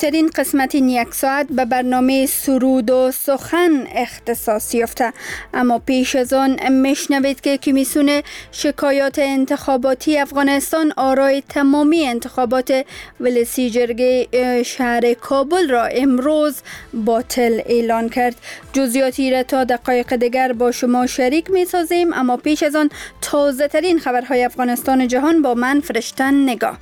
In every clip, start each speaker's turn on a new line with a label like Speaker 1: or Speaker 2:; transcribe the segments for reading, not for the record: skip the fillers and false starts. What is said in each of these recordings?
Speaker 1: بزرگترین قسمت این یک ساعت به برنامه سرود و سخن اختصاص یافته، اما پیش از آن میشنوید که کمیسیون شکایات انتخاباتی افغانستان آرای تمامی انتخابات ولسی جرگه شهر کابل را امروز باطل اعلان کرد. جزئیاتی را تا دقایق دیگر با شما شریک می سازیم، اما پیش از آن تازه ترین خبرهای افغانستان و جهان با من فرشته نگاه.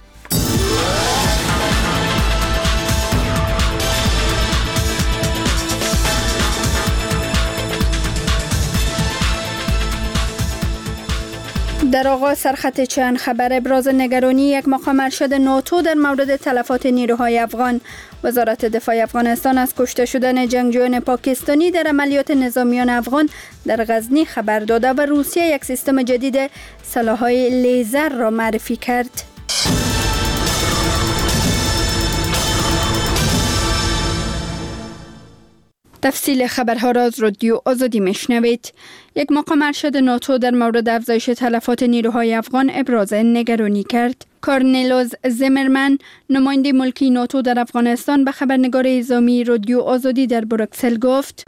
Speaker 1: در آغاز سرخط چند خبر. ابراز نگرانی یک مقام ارشد ناتو در مورد تلفات نیروهای افغان. وزارت دفاع افغانستان از کشته شدن جنگجویان پاکستانی در عملیات نظامیان افغان در غزنی خبر داده و روسیه یک سیستم جدید سلاح‌های لیزر را معرفی کرد. تفصیل خبرها را از رادیو آزادی میشنوید. یک مقام ارشد ناتو در مورد افزایش تلفات نیروهای افغان ابراز نگرانی کرد. کارنلوس زیمرمن، نماینده ملکی ناتو در افغانستان، به خبرنگار اعزامی رادیو آزادی در بروکسل گفت: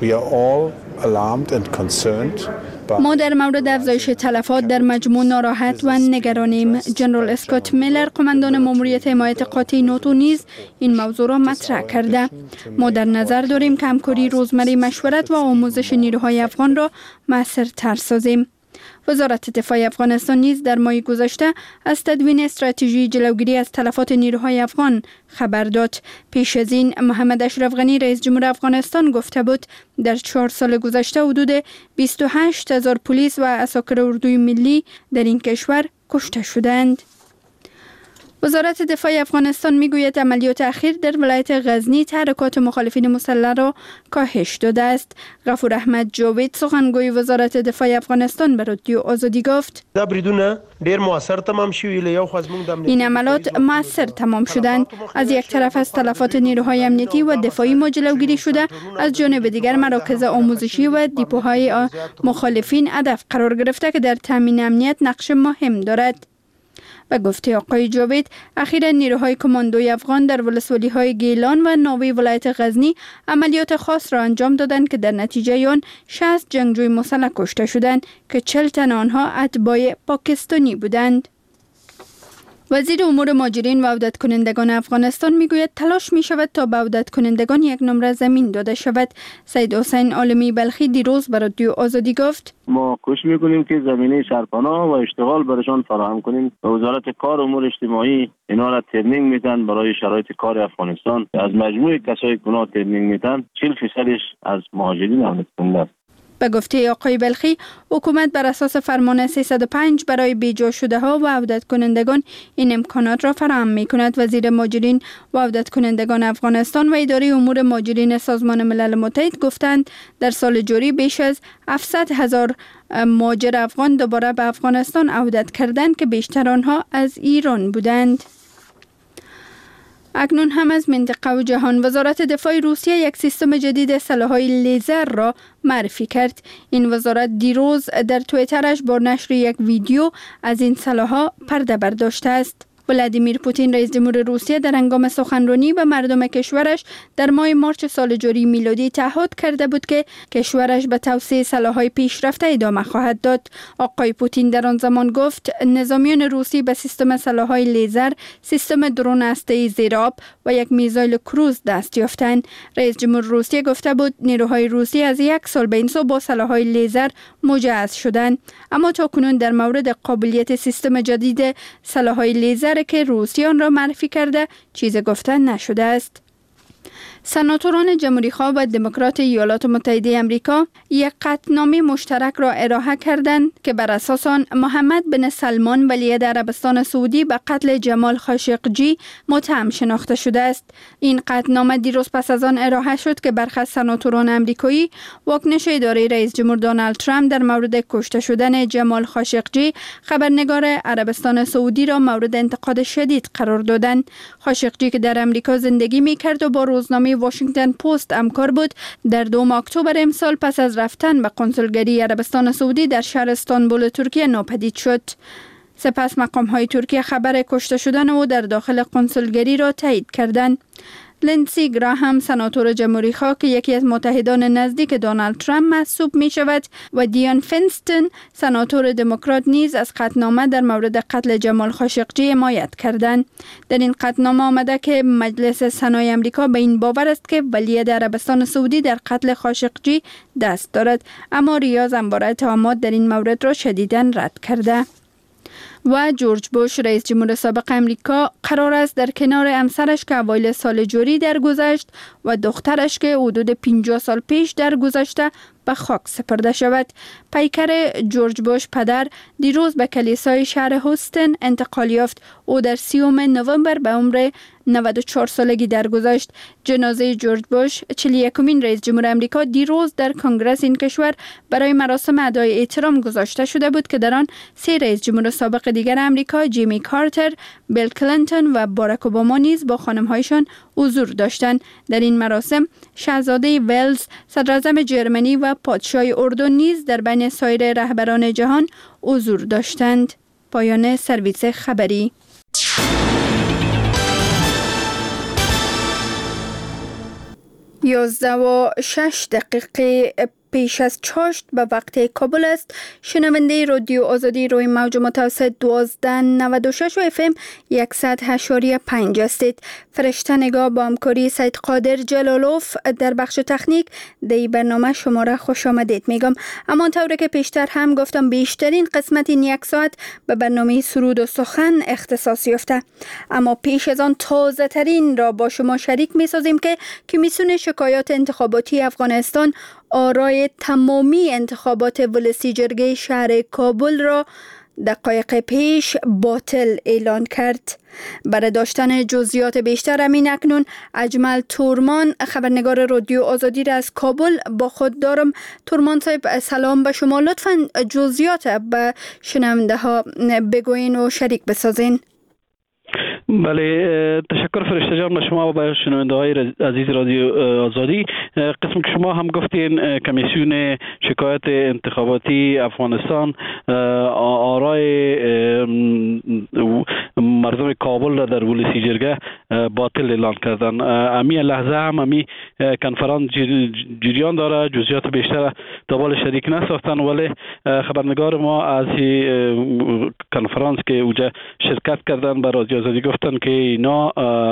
Speaker 1: ما در مورد افزایش تلفات در مجموع ناراحت و نگرانیم. جنرال اسکات میلر، قماندان ماموریت حمایت قاطع ناتو، نیز این موضوع را مطرح کرده. ما در نظر داریم که همکاری روزمره، مشورت و آموزش نیروهای افغان را مؤثرتر سازیم. وزارت دفاع افغانستان نیز در ماه گذشته از تدوین استراتژی جلوگیری از تلفات نیروهای افغان خبر داد. پیش از این محمد اشرف غنی رئیس جمهور افغانستان گفته بود در 4 سال گذشته حدود 28,000 پلیس و عساکر اردوی ملی در این کشور کشته شدند. وزارت دفاع افغانستان میگوید عملیات اخیر در ولایت غزنی تحرکات مخالفین مسلح را کاهش داده است. غفور احمد جاوید، سخنگوی وزارت دفاع افغانستان، به رادیو آزادی گفت: این عملیات مؤثر تمام شدند. از یک طرف از تلفات نیروهای امنیتی و دفاعی ما جلوگیری شده، از جانب دیگر مراکز آموزشی و دیپوهای مخالفین هدف قرار گرفته که در تامین امنیت نقش مهم دارد. به گفته آقای جاوید، اخیراً نیروهای کماندوی افغان در ولسوالی‌های گیلان و ناوی ولایت غزنی عملیات خاص را انجام دادند که در نتیجه آن 60 جنگجوی مسلح کشته شدند که 40 تن آنها اتباع پاکستانی بودند. وزیر امور مهاجرین و عودت کنندگان افغانستان میگوید تلاش می شود تا به عودت کنندگان یک نمره زمین داده شود. سید حسین عالمی بلخی دیروز به رادیو آزادی گفت:
Speaker 2: ما کوشش میکنیم که زمینه سرپناه و اشتغال برشان فراهم کنیم. وزارت کار امور اجتماعی اینا را ترنینگ میدن برای شرایط کار افغانستان. از مجموع کسایی که اونا ترنینگ میدن 40% از مهاجرین عودت کننده است.
Speaker 1: به گفته آقای بلخی، حکومت بر اساس فرمان 305 برای بیجا شده ها و عودت کنندگان این امکانات را فراهم می کند. وزیر مهاجرین و عودت کنندگان افغانستان و اداره امور مهاجرین سازمان ملل متحد گفتند در سال جاری بیش از 700,000 مهاجر افغان دوباره به افغانستان عودت کردند که بیشتر آنها از ایران بودند. اکنون هم از منطقه و جهان. وزارت دفاع روسیه یک سیستم جدید سلاح‌های لیزر را معرفی کرد. این وزارت دیروز در توییترش با نشر یک ویدیو از این سلاح‌ها پرده برداشته است. ولادیمیر پوتین رئیس جمهور روسیه در هنگام سخنرانی به مردم کشورش در ماه مارچ سال جاری میلادی تعهد کرده بود که کشورش به توسعه سلاح‌های پیشرفته ادامه خواهد داد. آقای پوتین در آن زمان گفت نظامیان روسی به سیستم سلاح‌های لیزر، سیستم درون هسته‌ای زیرآب و یک میزایل کروز دست یافتند. رئیس جمهور روسیه گفته بود نیروهای روسی از 1 سال به این سو با سلاح‌های لیزر مجهز شدند، اما تاکنون در مورد قابلیت سیستم جدید سلاح‌های لیزر که روسیه آن را معرفی کرده چیز گفتن نشده است. سناتوران جمهوری‌خواه و دموکرات ایالات متحده آمریکا یک قطعنامه مشترک را ارائه کردند که بر اساس آن محمد بن سلمان ولیعهد عربستان سعودی به قتل جمال خاشقجی متهم شناخته شده است. این قطعنامه دیروز پس از آن ارائه شد که برخی از سناتوران آمریکایی واکنش اداره رئیس جمهور دونالد ترامپ در مورد کشته شدن جمال خاشقجی، خبرنگار عربستان سعودی، را مورد انتقاد شدید قرار دادند. خاشقجی که در آمریکا زندگی می‌کرد و با روزنامه واشنگتن پست همکار بود، در 2 اکتبر امسال پس از رفتن به کنسولگری عربستان سعودی در شهر استانبول ترکیه ناپدید شد. سپس مقام‌های ترکیه خبر کشته شدن او در داخل کنسولگری را تایید کردند. لندسی گراهام سناتور جمهوری‌خواه که یکی از متحدان نزدیک دونالد ترامپ محسوب می شود و دیان فینستون سناتور دموکرات نیز از قطعنامه در مورد قتل جمال خاشقجی حمایت کردند. در این قطعنامه آمده که مجلس سنای امریکا به این باور است که ولیعهد عربستان سعودی در قتل خاشقجی دست دارد، اما ریاض همواره اتهامات در این مورد را شدیداً رد کرده. و جورج بوش رئیس جمهور سابق امریکا قرار است در کنار همسرش که اوایل سال جاری درگذشت و دخترش که حدود 50 سال پیش درگذشته به خاک سپرده شود. پیکر جورج بوش پدر دیروز به کلیسای شهر هوستن انتقال یافت. او در 30 نوامبر به عمر 94 سالگی درگذشت. جنازه جورج بوش 41مین رئیس جمهور امریکا دیروز در کنگره این کشور برای مراسم ادای احترام گذاشته شده بود که در آن 3 رئیس جمهور سابق دیگر امریکا جیمی کارتر، بیل کلینتون و باراک اوباما نیز با خانم‌هایشان حضور داشتند. در این مراسم شاهزاده ولز، صدراعظم جرمنی و پادشاه اردن نیز در بین سایر رهبران جهان حضور داشتند. پایان سرویس خبری. 11:06 پیش از چاشت به وقت کابل است. شنونده رادیو آزادی روی موج متوسط 1296 و FM 100.5 هستید. فرشته نگاه با همکاری سید قادر جلالوف در بخش تکنیک در برنامه شما را خوش آمدید میگم. اما طوری که پیشتر هم گفتم بیشترین قسمت این 1 ساعت به برنامه سرود و سخن اختصاص یافته. اما پیش از آن تازه ترین را با شما شریک می سازیم که کمیسیون شکایات انتخاباتی افغانستان آرای تمامی انتخابات ولسی جرگه شهر کابل را دقایق پیش باطل اعلان کرد. برای داشتن جزئیات بیشتر همین اکنون اجمل تورمان خبرنگار رادیو آزادی را از کابل با خود دارم. تورمان صاحب سلام به شما، لطفاً جزئیات به شنونده ها بگوین و شریک بسازین.
Speaker 3: بله، تشکر فرشته جان به شما و به شنونده های عزیز رادیو آزادی. قسم که شما هم گفتین کمیسیون شکایت انتخاباتی افغانستان آرای مردم کابل را در ولسی جرگه باطل اعلان کردن. امی لحظه هم امی کنفرانس جریان داره، جزئیات بیشتر دنبال شریک نساختن، ولی خبرنگار ما از کنفرانس که اوجا شرکت کردن به رادیو آزادی گفتن که اینا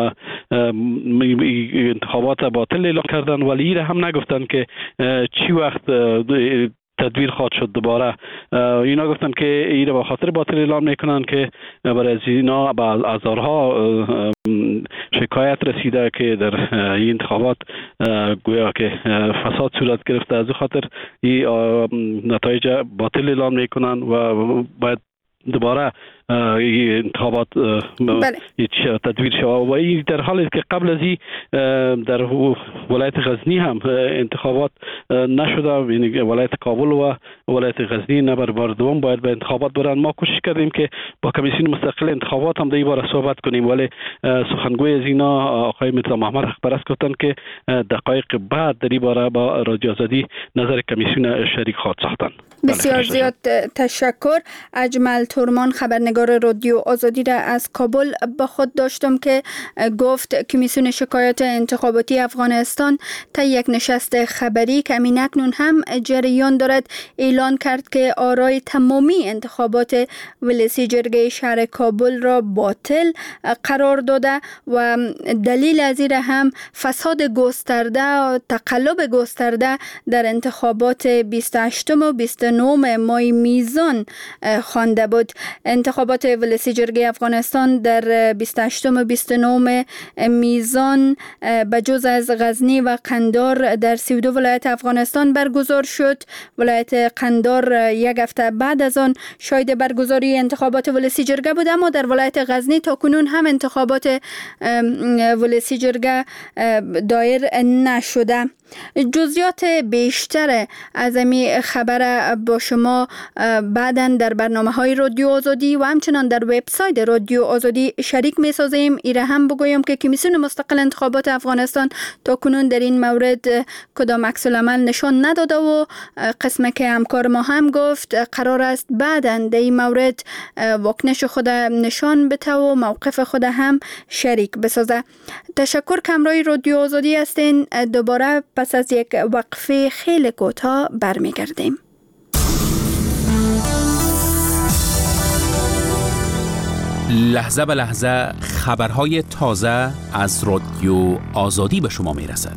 Speaker 3: انتخابات باطل اعلان کردن، ولی ایره هم نگفتن که چی وقت تدبیر خواهد شد دوباره. اینا گفتن که ایره به خاطر باطل اعلان میکنن که برای از اینا به هزارها شکایت رسیده که در این انتخابات گویا که فساد صورت گرفته، از خاطر این نتایج باطل اعلان میکنن و باید دوباره انتخابات تدبیر شود. و این در حالی که قبل از این در ولایت غزنی هم انتخابات نشده، یعنی ولایت کابل و ولایت غزنی نبر بار دوم باید به انتخابات برن. ما کوشش کردیم که با کمیسیون مستقل انتخابات هم در این باره صحبت کنیم، ولی سخنگوی از اینا آقای میرزا محمد اخبرست گفتن که دقایق بعد در این باره با رادیو آزادی نظر کمیسیون شریک خواهد ساختن.
Speaker 1: بسیار زیاد تشکر. اجمل تورمان خبرنگار رادیو آزادی را از کابل با خود داشتم که گفت کمیسیون شکایات انتخاباتی افغانستان تا یک نشست خبری که همین اکنون هم جریان دارد اعلان کرد که آرای تمامی انتخابات ولسی جرگه شهر کابل را باطل قرار داده و دلیل از این هم فساد گسترده و تقلب گسترده در انتخابات 28 و 29 ماه میزان خوانده بود. انتخابات ولسی جرگه افغانستان در 28 و 29 میزان بجز از غزنی و قندار در 32 ولایت افغانستان برگزار شد. ولایت قندار یک هفته بعد از آن شاهد برگزاری انتخابات ولسی جرگه بود، اما در ولایت غزنی تا کنون هم انتخابات ولسی جرگه دایر نشده. جزئیات بیشتر از این خبر با شما بعداً در برنامه‌های رادیو آزادی و همچنان در وبسایت رادیو آزادی شریک می‌سازیم. ایره هم بگویم که کمیسیون مستقل انتخابات افغانستان تا کنون در این مورد کدام عکس العمل نشان نداده و قسمه که همکار ما هم گفت قرار است بعداً در این مورد واکنش خود نشان بده و موقف خود هم شریک بسازه. تشکر که همراه رادیو آزادی هستین. دوباره پس از یک وقفه خیلی کوتاه برمیگردیم.
Speaker 4: لحظه به لحظه خبرهای تازه از رادیو آزادی به شما میرسد.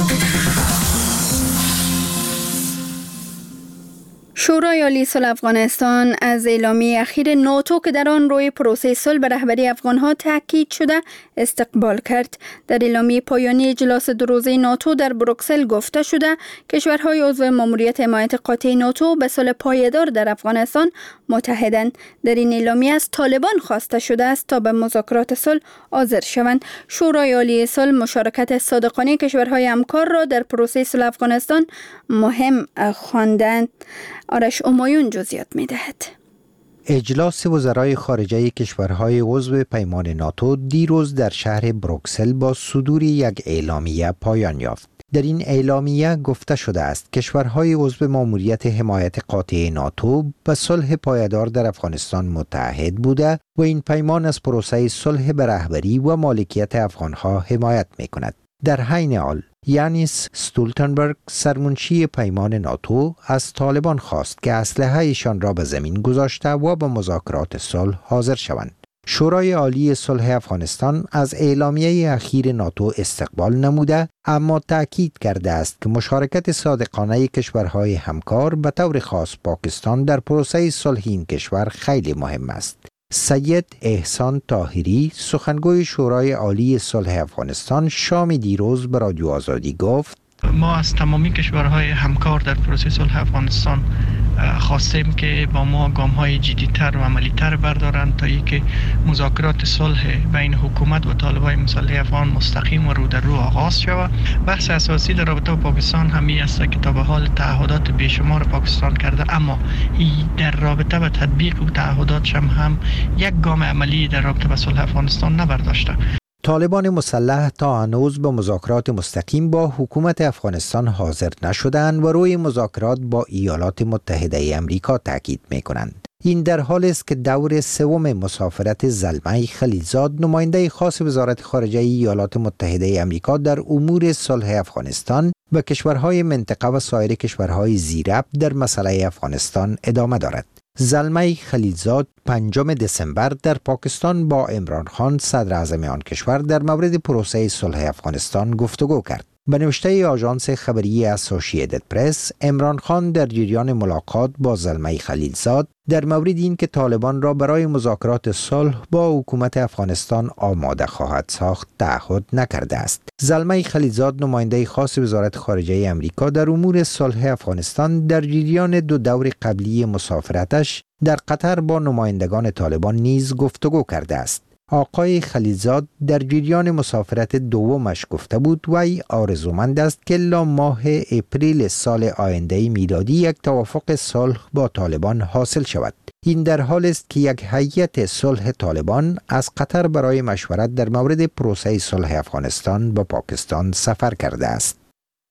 Speaker 1: شورای عالی صلح افغانستان از اعلامیه اخیر ناتو که در آن روی پروسه صلح به رهبری افغانها تاکید شده استقبال کرد. در اعلامیه پایانی اجلاس دو روزه ناتو در بروکسل گفته شده کشورهای عضو ماموریت حمایت قاطع ناتو به صلح پایدار در افغانستان متحدند. در این اعلامیه از طالبان خواسته شده است تا به مذاکرات صلح حاضر شوند. شورای عالی صلح مشارکت صادقانه کشورهای همکار را در پروسه صلح افغانستان مهم خواندند. آرش امایون جزئیات می‌دهد.
Speaker 5: اجلاس وزرای خارجه کشورهای عضو پیمان ناتو دیروز در شهر بروکسل با صدور یک اعلامیه پایان یافت. در این اعلامیه گفته شده است کشورهای عضو ماموریت حمایت قاطع ناتو به صلح پایدار در افغانستان متحد بوده و این پیمان از پروسه صلح به رهبری و مالکیت افغانها حمایت می‌کند. در حین حال یانس استولتنبرگ سرمنشی پیمان ناتو از طالبان خواست که اسلحه‌شان را به زمین گذاشته و به مذاکرات صلح حاضر شوند. شورای عالی صلح افغانستان از اعلامیه اخیر ناتو استقبال نموده اما تأکید کرده است که مشارکت صادقانه کشورهای همکار به طور خاص پاکستان در پروسه صلح این کشور خیلی مهم است. سید احسان طاهری سخنگوی شورای عالی صلح افغانستان شام دیروز به رادیو آزادی گفت
Speaker 6: ما از تمامی کشورهای همکار در پروسه صلح افغانستان خواستیم که با ما گام‌های جدی‌تر و عملی‌تر بردارند تا اینکه مذاکرات صلح بین حکومت و طالبان مسلح افغان مستقیم و رو در رو آغاز شود. بحث اساسی در رابطه با پاکستان همی است که تا به حال تعهدات بیشمار پاکستان کرده اما در رابطه با تطبیق و تعهداتش هم یک گام عملی در رابطه با صلح افغانستان نبرداشته.
Speaker 5: طالبان مسلح تا هنوز به مذاکرات مستقیم با حکومت افغانستان حاضر نشدند و روی مذاکرات با ایالات متحده امریکا تاکید می‌کنند. این در حالی است که دور سوم مسافرت زلمه خلیلزاد نماینده خاص وزارت خارجه ایالات متحده امریکا در امور صلح افغانستان به کشورهای منطقه و سایر کشورهای زیرب در مسئله افغانستان ادامه دارد. زلمه خلیلزاد 5 دسامبر در پاکستان با عمران خان صدر اعظم آن کشور در مورد پروسه صلح افغانستان گفتگو کرد. به نوشته آژانس خبری اسوسییتد پرس، عمران خان در جریان ملاقات با زلمه خلیلزاد در مورد این که طالبان را برای مذاکرات صلح با حکومت افغانستان آماده خواهد ساخت تعهد نکرده است. زلمه خلیلزاد نماینده خاص وزارت خارجه امریکا در امور صلح افغانستان در جریان 2 دور قبلی مسافرتش در قطر با نمایندگان طالبان نیز گفتگو کرده است. آقای خلیلزاد در جریان مسافرت دومش گفته بود وی آرزومند است که الا ماه اپریل سال آینده میلادی یک توافق صلح با طالبان حاصل شود. این در حال است که یک هیئت صلح طالبان از قطر برای مشورت در مورد پروسه صلح افغانستان به پاکستان سفر کرده است.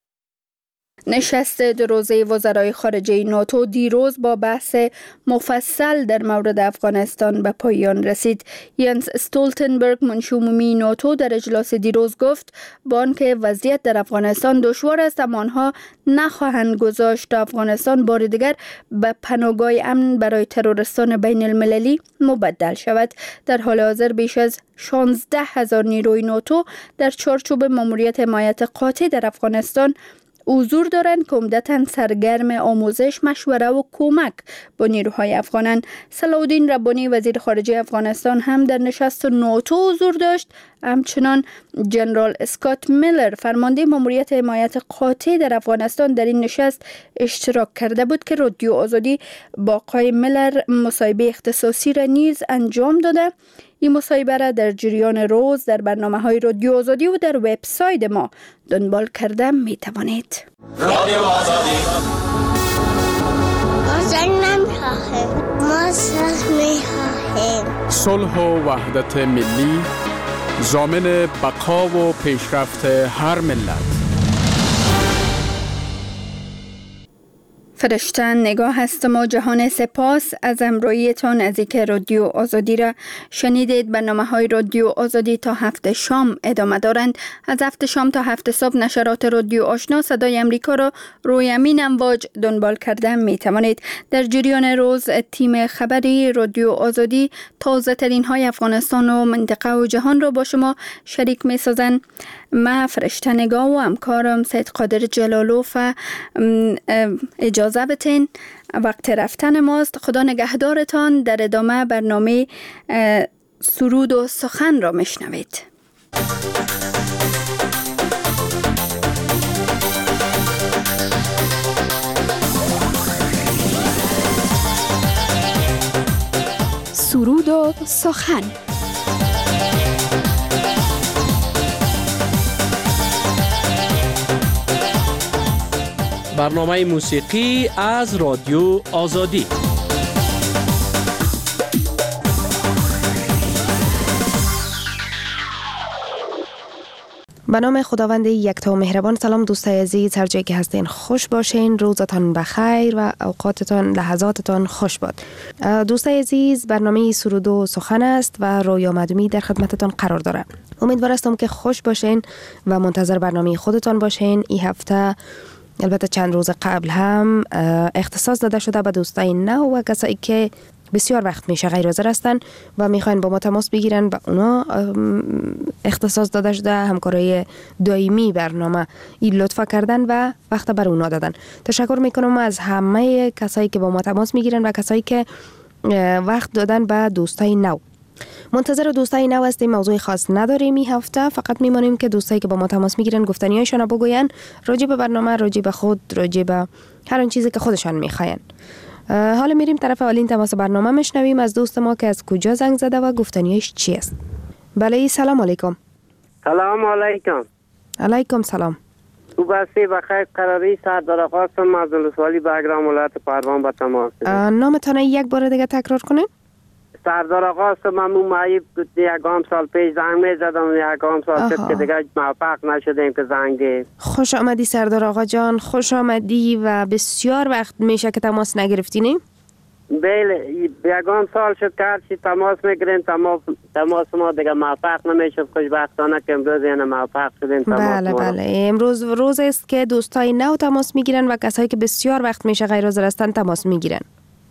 Speaker 1: نشست 2 روزه وزرای خارجه ناتو دیروز با بحث مفصل در مورد افغانستان به پایان رسید. یانس استولتنبرگ منشی عمومی ناتو در اجلاس دیروز گفت با آنکه وضعیت در افغانستان دشوار است اما آنها نخواهند گذاشت تا افغانستان بار دیگر به پناهگاه امن برای ترورستان بین المللی مبدل شود. در حال حاضر بیش از 16,000 نیروی ناتو در چارچوب ماموریت حمایت قاطع در افغانستان حضور دارند که عمدتاً سرگرم آموزش، مشوره و کمک با نیروهای افغانند. صلاحالدین ربانی وزیر خارجه افغانستان هم در نشست ناتو حضور داشت. همچنان جنرال اسکات میلر فرمانده ماموریت حمایت قاطع در افغانستان در این نشست اشتراک کرده بود که رادیو آزادی با آقای میلر مصاحبه اختصاصی را نیز انجام داده. این مصاحبه را در جریان روز در برنامه‌های رادیو آزادی و در وبسایت ما دنبال کرده می توانید.
Speaker 7: رادیو آزادی
Speaker 8: ما صلح می‌خواهیم.
Speaker 9: صلح و وحدت ملی ضامن بقا و پیشرفت هر ملت.
Speaker 1: فرشته نگاه هستم و جهان سپاس از همراهیتان از اینکه رادیو آزادی را شنیدید. برنامه‌های رادیو آزادی تا 7 شام ادامه دارند. از 7 شام تا 7 صبح نشرات رادیو آشنا صدای امریکا را روی امین امواج دنبال کرده می توانید. در جریان روز تیم خبری رادیو آزادی تازه ترین های افغانستان و منطقه و جهان را با شما شریک می سازند. من فرشته نگاه و همکارم سید قادر جلالوف اجازه بتین وقت رفتن ماست. خدا نگهدارتان. در ادامه برنامه سرود و سخن را میشنوید. سرود و سخن.
Speaker 10: برنامه موسیقی از رادیو آزادی.
Speaker 11: به نام خداوند یکتا و مهربان. سلام دوستای عزیز، هر جایی که هستین خوش باشین، روزتان بخیر و اوقاتتان لحظاتتان خوش باد. دوستای عزیز، برنامه سرود و سخن است و رویا مدومی در خدمتتان قرار داره. امیدوار هستم که خوش باشین و منتظر برنامه خودتان باشین. این هفته البته چند روز قبل هم اختصاص داده شده به دوستای نو و کسایی که بسیار وقت میشه غیر حاضر هستن و میخواین با ما تماس بگیرن. با اونا اختصاص داده شده، همکاری دائمی برنامه این لطفا کردن و وقت بر اونا دادن. تشکر میکنم از همه کسایی که با ما تماس میگیرن و کسایی که وقت دادن به دوستای نو. منتظر دوستای نو هستیم. موضوع خاص نداریم این هفته، فقط میمونیم که دوستایی که با ما تماس میگیرن گفتنیایشون بگوین راجع به برنامه، راجع به خود، راجع به هر اون چیزی که خودشان میخواین. حالا میریم طرف اولین تماس برنامه، میشنویم از دوست ما که از کجا زنگ زده و گفتنیایش چی است. بله، سلام علیکم.
Speaker 12: سلام علیکم.
Speaker 11: علیکم سلام.
Speaker 12: خوب هستی؟ بخیر قراری؟ سردار آقا هستم از ولسوالی بگرام ولایت پروان با تماس.
Speaker 11: نامتان یک بار دیگه تکرار کنین؟
Speaker 12: سردار آقا هستم. من معیب یکم سال پیش زنگ میزدم، یکم سال شد که دیگه موفق نشدیم که زنگ دیم.
Speaker 11: خوش آمدی سردار آقا جان، خوش آمدی و بسیار وقت میشه که تماس نگرفتینی؟
Speaker 12: بله، یکم سال شد که هرچی تماس میگیریم تماس ما دیگه موفق نمیشد. خوشبختانه که امروز یعنی موفق شدیم تماس.
Speaker 11: بله امروز روز است که دوستای نو تماس میگیرن و کسایی که بسیار وقت میشه غیر حاضر هستن تماس میگیرن.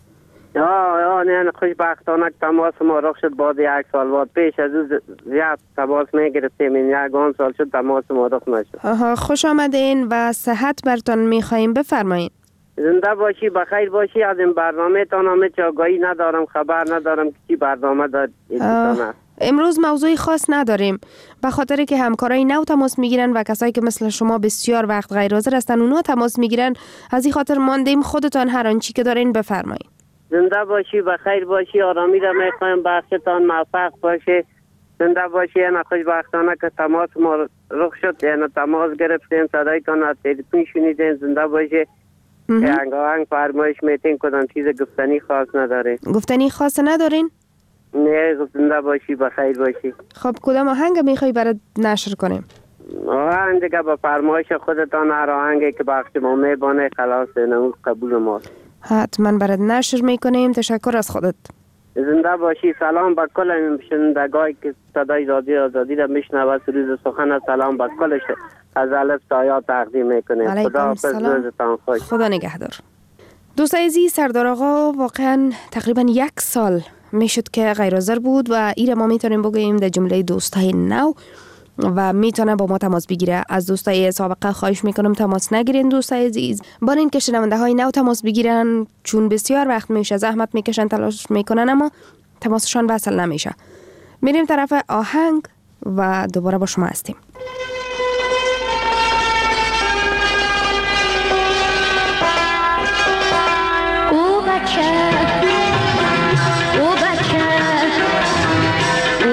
Speaker 12: نه خوشبختانه تماس ما رخ شد بعد 1 سال بعد. پیش از او زیاد تماس میگرفتیم، این 1 سال شد تماس ما رخ نشد.
Speaker 11: خوش آمدین و صحت برتون میخواییم. بفرمایید.
Speaker 12: زنده باشی، بخیر باشی. از این برنامه تان همه آگاهی ندارم، خبر ندارم که چی برنامه داد.
Speaker 11: امروز موضوعی خاص نداریم، به خاطر که همکارای نو تماس میگیرن و کسایی که مثل شما بسیار وقت غیر حاضر هستن اونا تماس میگیرن. از این خاطر ماندیم خودتان هر آنچه که دارین بفرمایید.
Speaker 12: زنده باشی، بخیر باشی. آرامی را میخوایم، بخشتان موفق باشه. زنده باشی. یعنی خوشبختانه که تماس ما رخ شد، یعنی تماس گرفتیم، صدایتان از تلفن شنیدیم. زنده باشی. هنگاهنگ فرمایش میتین کدام چیز گفتنی خاص نداره.
Speaker 11: گفتنی خاص ندارین؟
Speaker 12: نه، زنده باشی، بخیر باشی.
Speaker 11: خب کدام آهنگ میخوای برات نشر کنیم؟
Speaker 12: آهنگ دیگه با فرمایش خودتان، هر آهنگی که بخش ما میبانه خلاص نمود قبول ما.
Speaker 11: حتما برات نشر میکنیم. تشکر از خودت.
Speaker 12: زنده باشی. سلام به کل شنوندگانی که صدای رادیو آزادی را میشنوند. سرود سخن سلام به کلش از الف تا یا تقدیم میکنیم. خدا حافظ، روزتان خوش.
Speaker 11: خدا نگهدار. دوستای عزیز، سردار آقا واقعا تقریبا 1 سال میشد که غیر حاضر بود و ایره ما میتونیم بگوییم در جمله دوستای نو و میتونه با ما تماس بگیره. از دوستای سابقه خواهش میکنم تماس نگیرین دوستای عزیز. با این که شنونده های نو تماس بگیرن، چون بسیار وقت میشه، زحمت میکشن، تلاش میکنن، اما تماسشان وصل نمیشه. میریم طرف آهنگ و دوباره با شما هستیم.
Speaker 8: او بچه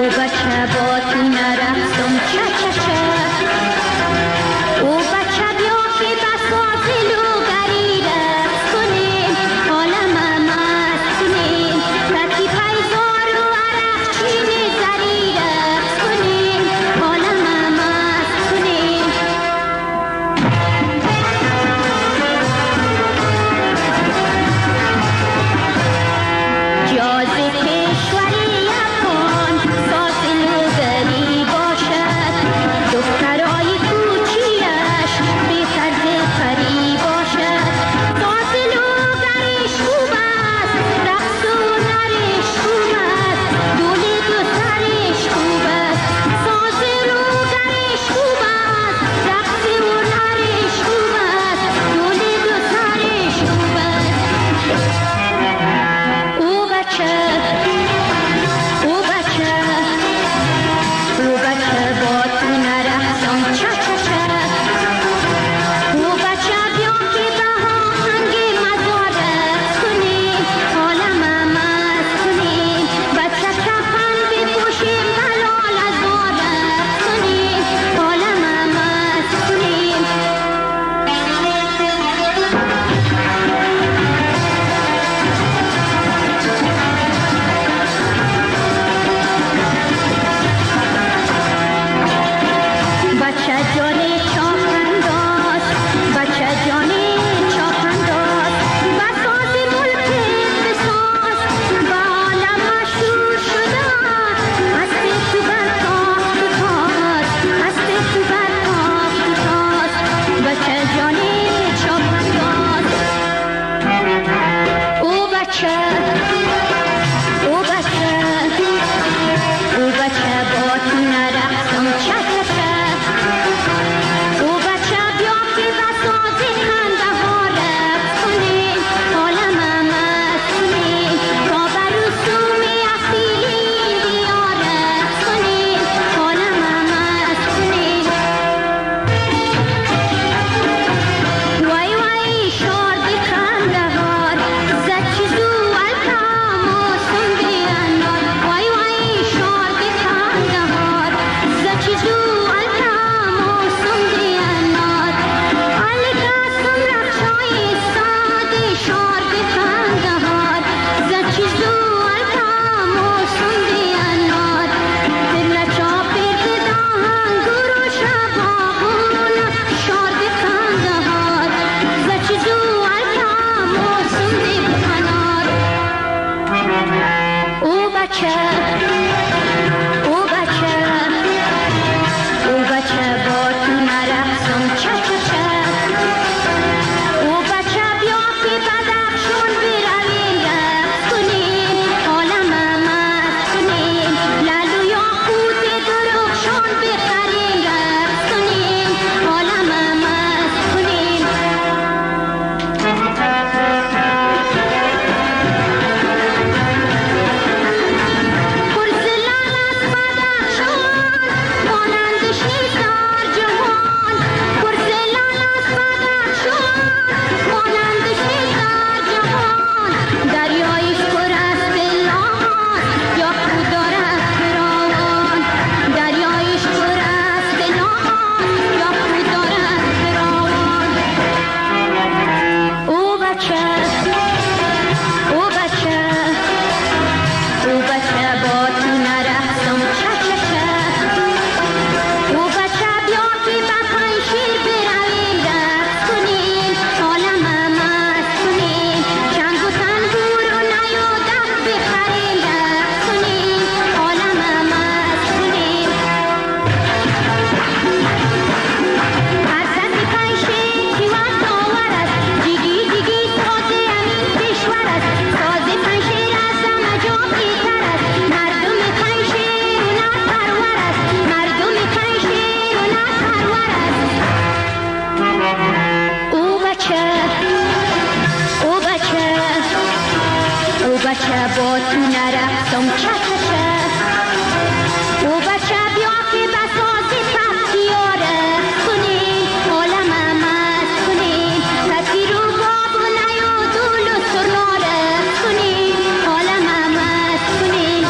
Speaker 7: بچه با تو نرفتم چکشه او بچه بیا که بسازی تفتیاره کنیم عالم امت کنیم تفکیر و باب و نیو دول و سرناره کنیم عالم امت کنیم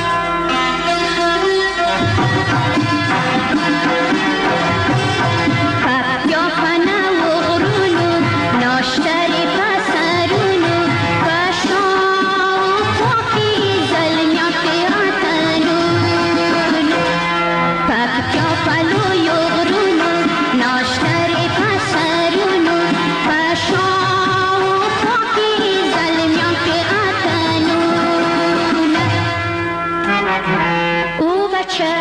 Speaker 7: پپ یا فنه و غرونو ناشتری پسرونو بشا و پاکی زلمیا پیاتنون پپ یا فلو یا غرونو ناشتری پسرونو بشا و پاکی زلمیا پیاتنون او بچه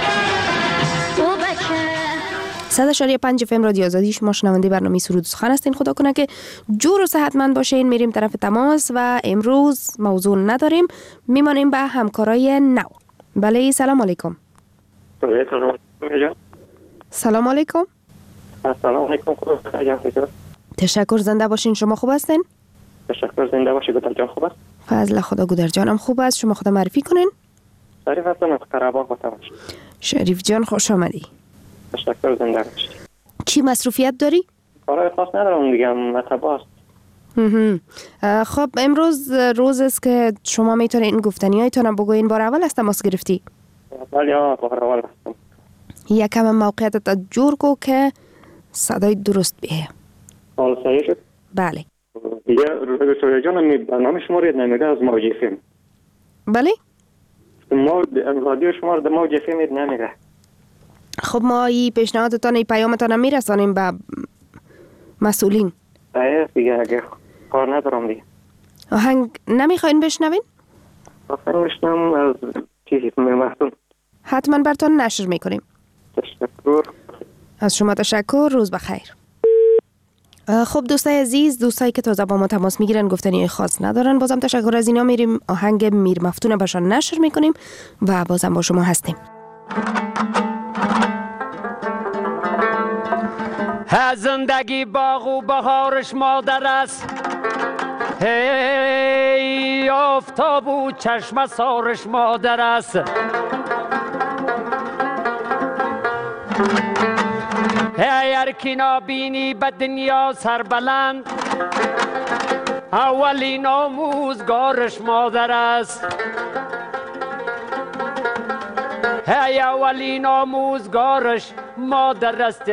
Speaker 11: 100.5 FM رادیو آزادی، شما شنونده برنامه سرود و سخن هستین. خدا کنه که جور و صحتمند باشین. میریم طرف تماس و امروز موضوع نداریم، میمانیم به همکارای نو. بله سلام علیکم. سلام علیکم.
Speaker 13: سلام علیکم.
Speaker 11: تشکر، زنده باشین. شما خوب هستین؟
Speaker 13: تشکر، زنده باشی. گودر جان خوب است؟
Speaker 11: فضل خدا، گودر جانم خوب است. شما خدا معرفی کنین.
Speaker 13: شریف هستم از قره‌باغ باشی.
Speaker 11: شریف جان خوش آمدی.
Speaker 13: تشکر، زنده باشی.
Speaker 11: چی مصروفیت داری؟
Speaker 13: کارهای خاص ندارم دیگه، مطبع است.
Speaker 11: خب امروز روز است که شما میتونید این گفتنیایتون بگوین. بار اول است تماس گرفتی؟
Speaker 13: بله بار اول هستم.
Speaker 11: یکم موقعیتت جور کو که صدای درست بیه.
Speaker 13: حال صحیح شد؟
Speaker 11: بله.
Speaker 13: دیگه روی جان برنامه شما رو نمیده از موج فیلم.
Speaker 11: بله؟
Speaker 13: رادیو شما رو در موج فیلم نمیده.
Speaker 11: خب ما این پیشنهادتان، این پیامتان میرسانیم به مسئولین.
Speaker 13: دیگه اگه کار ندارم دیگه.
Speaker 11: آهنگ نمیخواین بشنوین؟
Speaker 13: آهنگ بشنم از چیزی مفتون.
Speaker 11: حتما برتان نشر میکنیم.
Speaker 13: تشکر.
Speaker 11: از شما تشکر، روز بخیر. خب دوستای عزیز، دوستایی که تازه با ما تماس میگیرن گفتنی خاص ندارن، بازم تشکر از اینا. میریم آهنگ میر مفتون باشان نشر میکنیم و بازم با شما هستیم.
Speaker 14: زندگی باغ و بهارش مادر است، هی آفتاب و چشم سارش مادر است. هی ارکی نابینی به دنیا سربلند، اولین آموزگارش مادر است. هی اولین آموزگارش مادر است.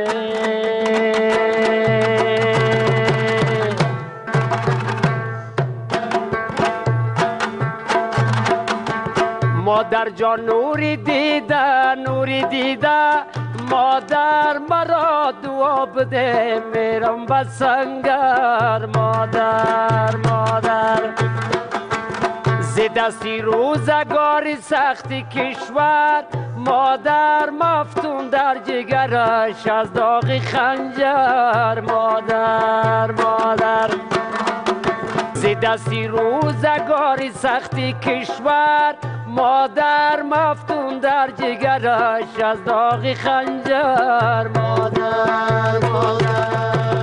Speaker 14: مادر جان نوری دیده، نوری دیده، مادر مرا دعا بده، میرم به سنگر. مادر مادر ز دستی روزگاری سختی کشور، مادر مفتون در جگرش از داغ خنجر. مادر مادر ز دستی روزگاری سختی کشور، مادر مفتون در جگرش از داغ خنجر. مادر مادر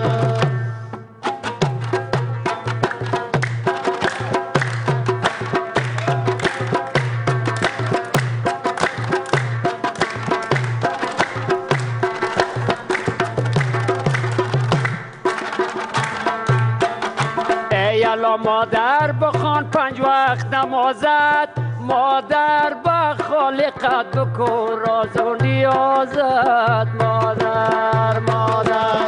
Speaker 14: مادر بخوان 5 وقت نمازت، مادر با خالقت بکن راز و نیازت. مادر مادر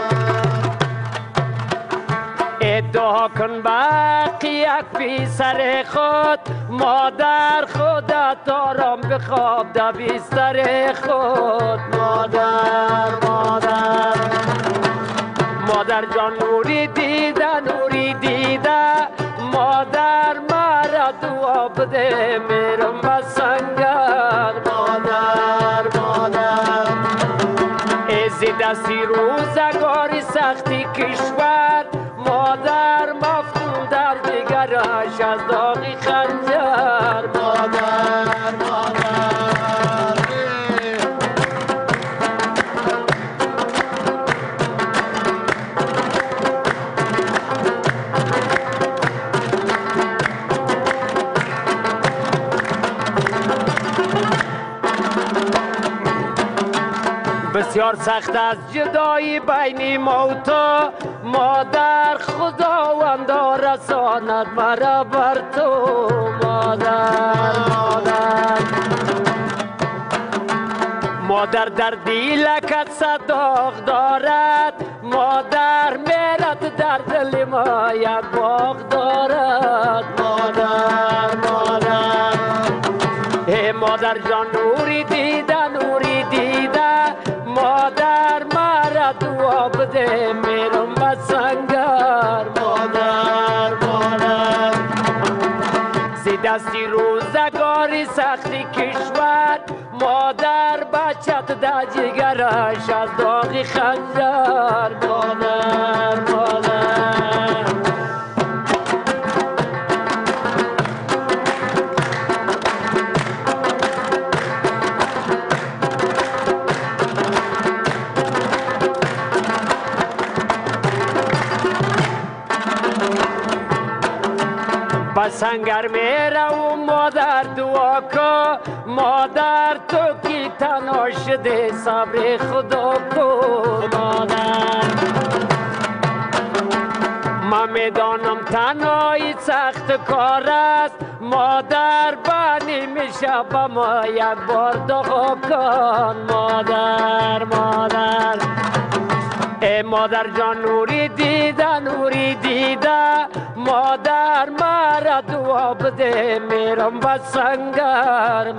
Speaker 14: ادعا کن باقی یک پسر خود، مادر خودت آرام بخواب در بستر خود. مادر مادر مادر جان نوری دیده، نوری دیده، مادر مرا دعا بده، میرم به سنگر. مادر مادر از دستی روزگاری سختی کشور، مادر مفتون در جگرش از داغ خنجر. مادر مادر بسیار سخت از جدایی بین ما و تو، مادر خداوندا رساند مرا بر تو. مادر در دیلکت صداق دارد، مادر میرد در دل ما یک باغ دارد. ای مادر جان نوری دیده مادر مرا دعا بده میرم به سنگر. زی دستی روزگاری سختی کشور، مادر بچت در جگرش از داغی خنجر. سنگر میره و مادر دعا کو، مادر تو کی تنها شده صبر خدا کو. من میدانم تنهایی سخت کار است، مادر بانی میشه با ما یک بار دعا کن. ای مادر جان نوری دیده مادر مرا دعا بده میرم به سنگر.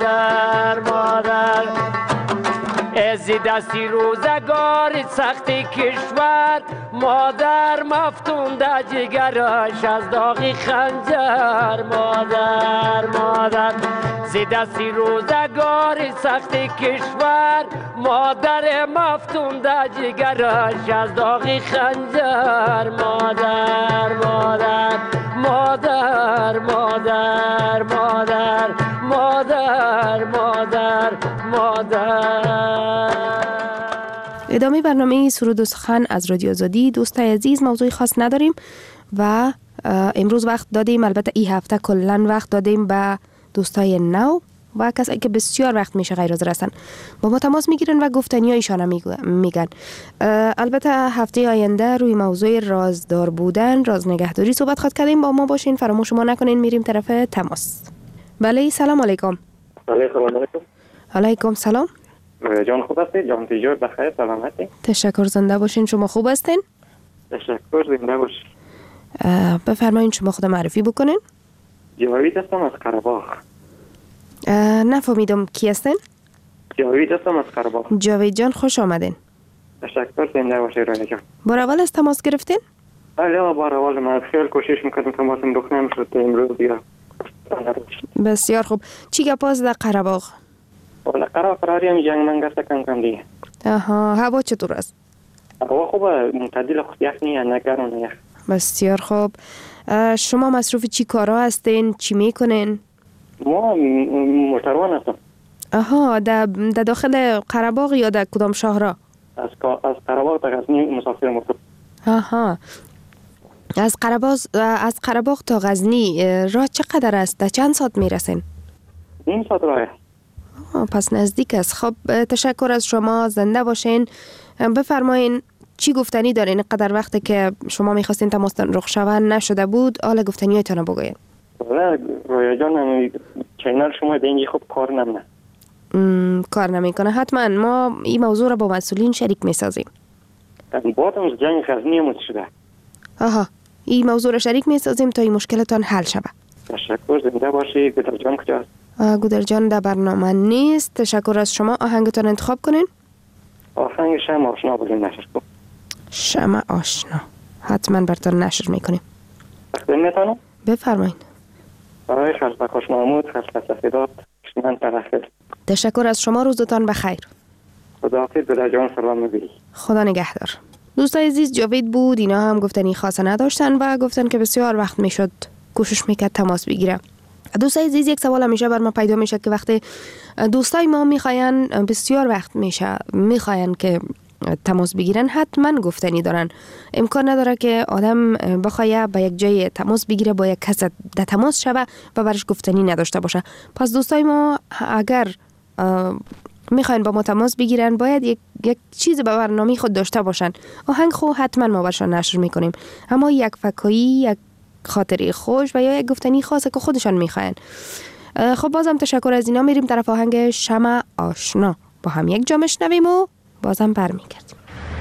Speaker 14: ازی دستی روزگاری سختی کشور، مادر مفتون در جگرش از داغی خنجر. زی دستی روزگاری سختی کشور، مادر مفتون در جگرش از داغی خنجر.
Speaker 11: ادامه برنامه سرود و سخن از رادیو آزادی. دوستای عزیز، موضوع خاص نداریم و امروز وقت دادیم، البته این هفته کلن وقت دادیم به دوستای نو و کسایی که بسیار وقت میشه غیر حاضر هستن با ما تماس میگیرن و گفتنی ایشان میگن. البته هفته آینده روی موضوع رازدار بودن، راز نگهداری صحبت خواهد کردیم. با ما باشین، فراموش ما نکنین. میریم طرف تماس. بله، سلام علیکم. علیکم سلام.
Speaker 13: جان خوب هستید؟ جان تیجور بخیر، سلامتی؟
Speaker 11: تشکر، زنده باشین. شما خوب هستین؟
Speaker 13: تشکر، زنده باشین.
Speaker 11: بفرمایین شما خود معرفی بکنین.
Speaker 13: جاوید هستم از قره‌باغ.
Speaker 11: نفهمیدم کی هستین؟
Speaker 13: جاوید هستم از قره‌باغ.
Speaker 11: جاوید جان خوش آمدین.
Speaker 13: تشکر، زنده باشید رای جان.
Speaker 11: بار اول از تماس گرفتین؟
Speaker 13: بله، بار اول من خیلی کوشش میکردم تماسم رخ نمیشد امروز دیگه.
Speaker 11: بسیار خوب. چی گپاست در قره‌باغ؟
Speaker 13: والا قراری هم جنگ منگ است کم دیگه.
Speaker 11: هوا چطور است؟
Speaker 13: هوا خوبه، معتدل، خود یخ نیه، نه گرم نه یخ.
Speaker 11: بسیار خوب. شما مصروف چی کارا هستین؟ چی میکنین؟
Speaker 13: ما موتروان هستم.
Speaker 11: در داخل قره‌باغ یا در کدام شهرها؟
Speaker 13: از قره‌باغ تا غزنی مسافر موتور.
Speaker 11: از قره‌باغ تا غزنی راه چقدر است؟ در چند ساعت میرسین؟
Speaker 13: نیم ساعت راهه.
Speaker 11: پس نزدیک است. خب تشکر از شما، زنده باشین. بفرمایین چی گفتنی دارین؟ اینقدر وقتی که شما میخواستین تماس رخ شوند نشده بود، حالا گفتنی هایتان بگوین.
Speaker 13: رویا جان، چینل شما دینگی خوب کار نمونه.
Speaker 11: کار نمیکنه. حتما ما این موضوع را با مسئولین شریک میسازیم.
Speaker 13: بعدم جنگ غزنی هم شده.
Speaker 11: این موضوع را شریک میسازیم تا این مشکلتان حل شود.
Speaker 13: تشکر، زنده باشی. گودر جان کجاست؟
Speaker 11: گودر جان در برنامه نیست. تشکر از شما. آهنگتان انتخاب کنین.
Speaker 13: آهنگ شمع آشنا بگیم نشر کن.
Speaker 11: شمع آشنا حتما براتون نشر میکنیم.
Speaker 13: وقتی میتونم؟
Speaker 11: بفرمایید.
Speaker 13: برای خلص محمود، خلص سفیدات، من ترخیر.
Speaker 11: تشکر از شما، روزتان بخیر.
Speaker 13: خداحافظ. گودر جان سلام میگی.
Speaker 11: خدا نگهدار. دوستای عزیز، جاوید بود. اینا هم گفتنی خاصه نداشتن و گفتن که بسیار وقت میشد کوشش میکرد تماس بگیره. دوستای عزیز، یک سوال همیشه بر ما پیدا میشه که وقتی دوستای ما میخواین، بسیار وقت میشه میخواین که تماس بگیرن، حتما گفتنی دارن. امکان نداره که آدم بخواه به یک جای تماس بگیره با یک کس در تماس شوه و برش گفتنی نداشته باشه. پس دوستای ما اگر میخواین با ما تماس بگیرن باید یک چیز به برنامه خود داشته باشن. آهنگ خو حتما ما برشان نشر میکنیم، اما یک فکایی، یک خاطره خوش و یا یک گفتنی خاصه که خودشان میخواین. خب بازم تشکر از اینا. میریم طرف آهنگ شمع آشنا، با هم یک جا میشنویم و بازم برمیگردیم.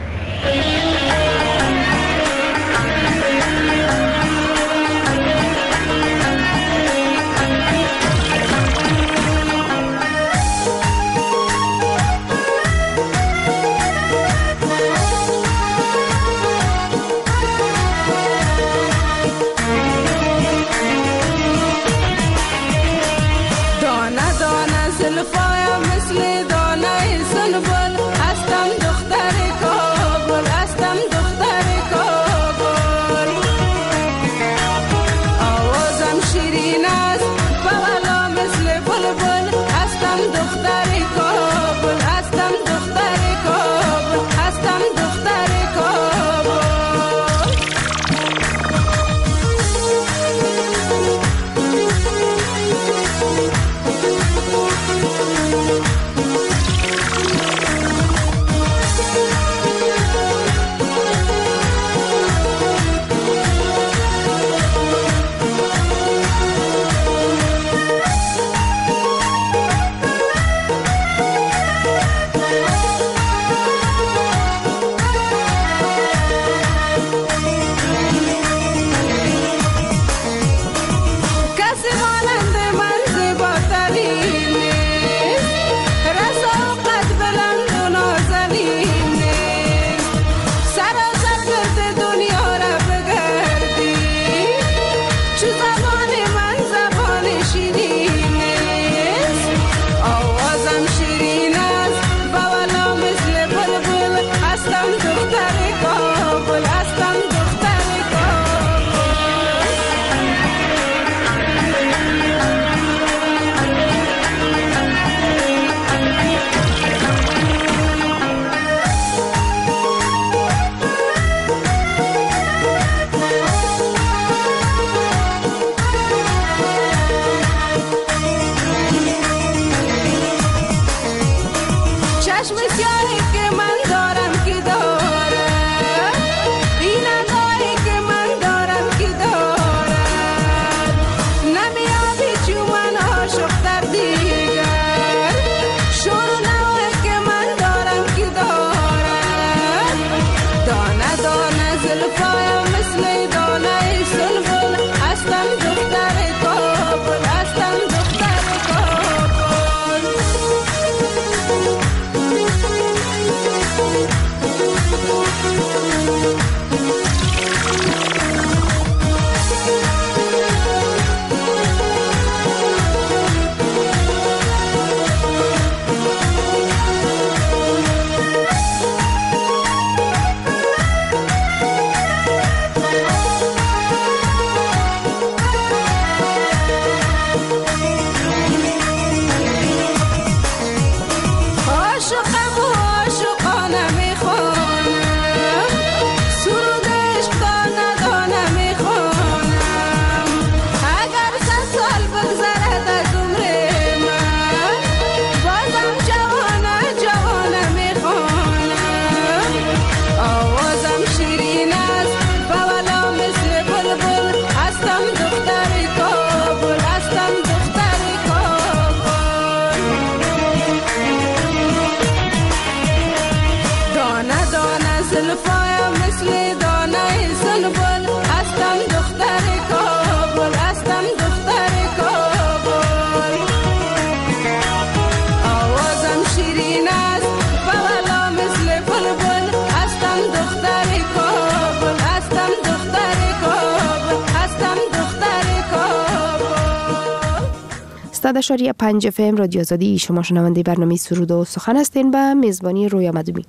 Speaker 11: صد 5 FM رادیو آزادی، شما شنونده برنامه سرود و سخن هستین به میزبانی رویا مدومی.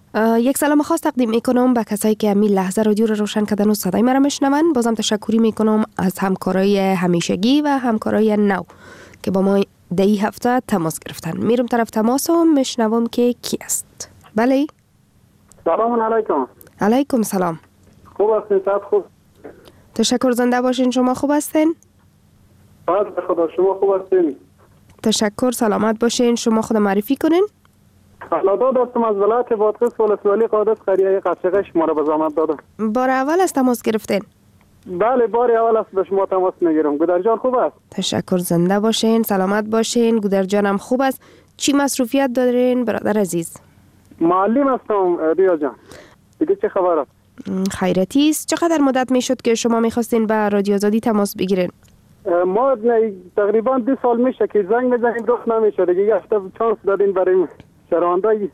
Speaker 11: یک سلام خاص تقدیم میکنم به کسایی که همین لحظه رادیو رو روشن کردن و صدای مرا میشنون. بازم تشکری میکنم از همکارای همیشگی و همکارای نو که با ما دی هفته تماس گرفتن. میرم طرف تماس و میشنوم که کی است. بله.
Speaker 15: سلام علیکم.
Speaker 11: علیکم سلام.
Speaker 15: خوب هستین؟ صحت خوب؟
Speaker 11: تشکر، زنده باشین. شما خوب هستین؟
Speaker 15: خدا، شما خوب هستین؟
Speaker 11: تشکر، سلامت باشین. شما خود معرفی کنین.
Speaker 15: علاداد هستم از ولایت بادغیس ولسوالی قادس قریه قشقه. شما را به زحمت دادم.
Speaker 11: بار اول از تماس گرفتین؟
Speaker 15: بله بار اول است به شما تماس میگیرم. گودر جان خوب است؟
Speaker 11: تشکر، زنده باشین، سلامت باشین. گودر جانم خوب است. چی مصروفیت دارین برادر عزیز؟
Speaker 15: معلم هستم ریا جان. دیگه چه خبر است؟
Speaker 11: خیرتی است. چقدر مدت میشد که شما میخواستین به رادیو آزادی تماس بگیرین؟
Speaker 15: ما تقریبا 2 سال میشه که زنگ میزنیم رخ نمیشه. دیگه یه هفته چانس دادین برای شهروندای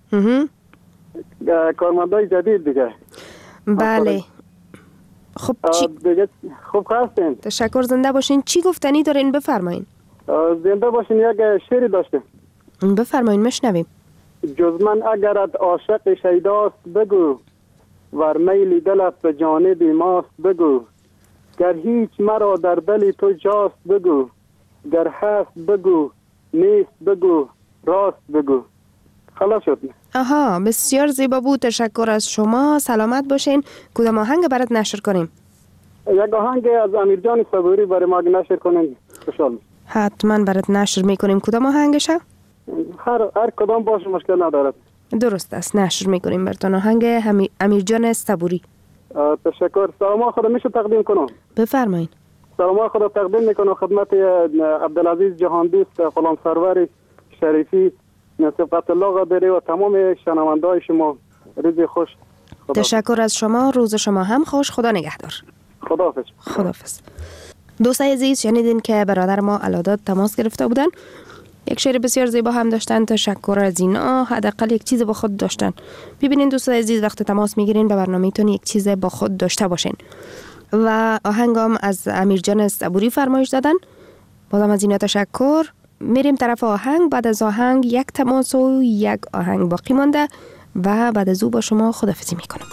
Speaker 15: کارمندای جدید دیگه.
Speaker 11: بله. خب چی؟
Speaker 15: دیگه خوب هستین؟
Speaker 11: تشکر، زنده باشین. چی گفتنی دارین بفرمایین.
Speaker 15: زنده باشین. یک شعری داشته.
Speaker 11: بفرمایین مشنویم.
Speaker 15: جز من اگرت عاشق شیداست بگو، ور میل دلت به جانب ماست بگو، گر هیچ مرا در دل تو جاست بگو، گر هست بگو، نیست بگو، راست بگو. خلاص شد.
Speaker 11: آها، بسیار زیبا بود. تشکر از شما. سلامت باشین. کدام آهنگ برات نشر کنیم؟
Speaker 15: یک آهنگ از امیرجان صبوری برای ما نشر کنیم خوشحال میشم.
Speaker 11: حتما برات نشر میکنیم. کدام آهنگشه؟
Speaker 15: هر کدام باشه مشکل ندارد.
Speaker 11: درست است، نشر میکنیم براتون آهنگ امیرجان صبوری.
Speaker 15: تشکر. سلام خدا میشه تقدیم کنم؟
Speaker 11: بفرمایید.
Speaker 15: سلام خدا تقدیم میکنم خدمت عبدالعزیز جهاندوست، غلام سرور شریفی، صفت الله قادری و تمام شنونده‌های شما. روز خوش.
Speaker 11: تشکر از شما. روز شما هم خوش. خدا نگهدار.
Speaker 15: خداحافظ.
Speaker 11: خداحافظ. دوستای عزیز، شنیدین که برادر ما علاداد تماس گرفته بودن. یک شعر بسیار زیبا هم داشتن. تشکر از اینا. حداقل یک چیز با خود داشتن. ببینین دوستای عزیز، وقت تماس میگیرین به برنامه‌تون یک چیز با خود داشته باشین. و آهنگام از امیرجان صبوری فرمایش دادن. بازم از اینا تشکر. میریم طرف آهنگ. بعد از آهنگ یک تماس و یک آهنگ باقی مانده و بعد از او با شما خداحافظی میکنم.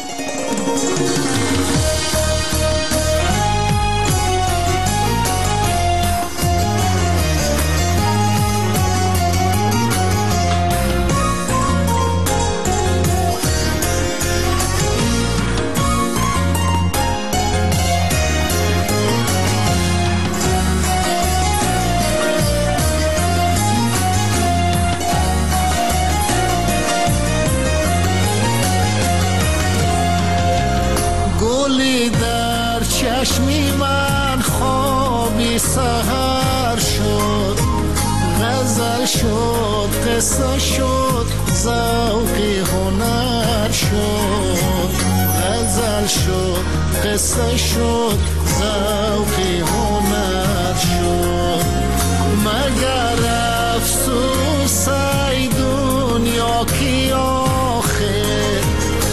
Speaker 16: چشمی من خوابی سحر شد، غزل شد، قصه شد، ذوقی هنر شد. غزل شد، قصه شد، ذوقی هنر شد. مگر افسوس ای دنیا کی آخر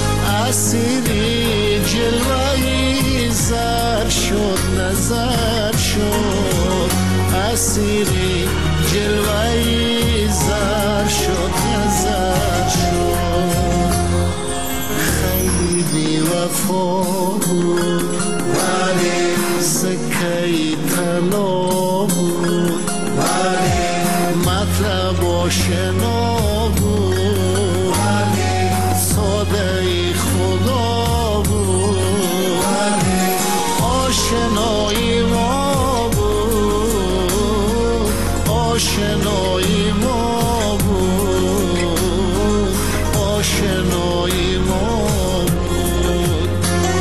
Speaker 16: اسیری جلوهی زر شد، نظر شد. اسیری جلوهی زر شد، نظر شد. خیلی بی وفا بود ولی سکهی طلا بود، ولی مطلب آشنا بود، ولی ساده ای خدا بود، ولی آشنایی ما بود، آشنایی ما بود، آشنایی ما بود،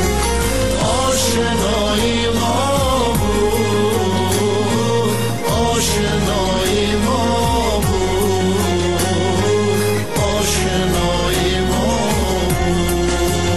Speaker 16: آشنایی ما بود، آشنایی ما بود، آشنایی ما بود.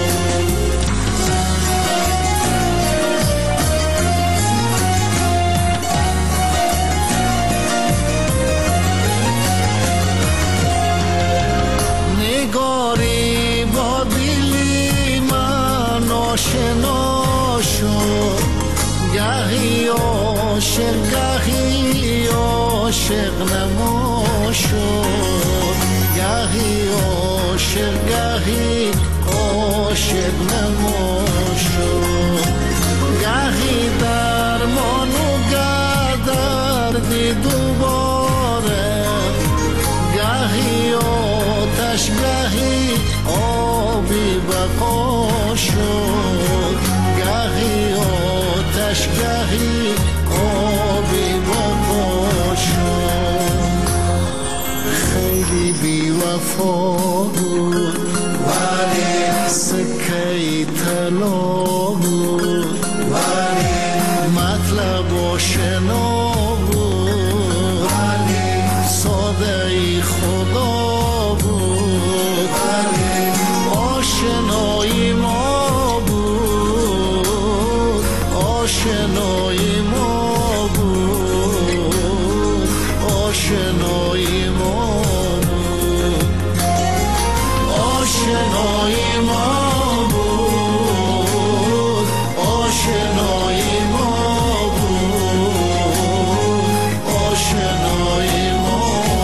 Speaker 16: نگاری با دلی من آشنا شد، گهی عاشق گهی عاشق نما شد، گهی عاشق گهی عاشق نما شد. گهی درمان و دردی دوباره، گهی آتش گهی آبی بقا شد، گهی آتش گهی آبی بقا شد. خیلی بی وفا آشنای ما بود آشنای ما بود آشنای ما بود آشنای ما بود آشنای ما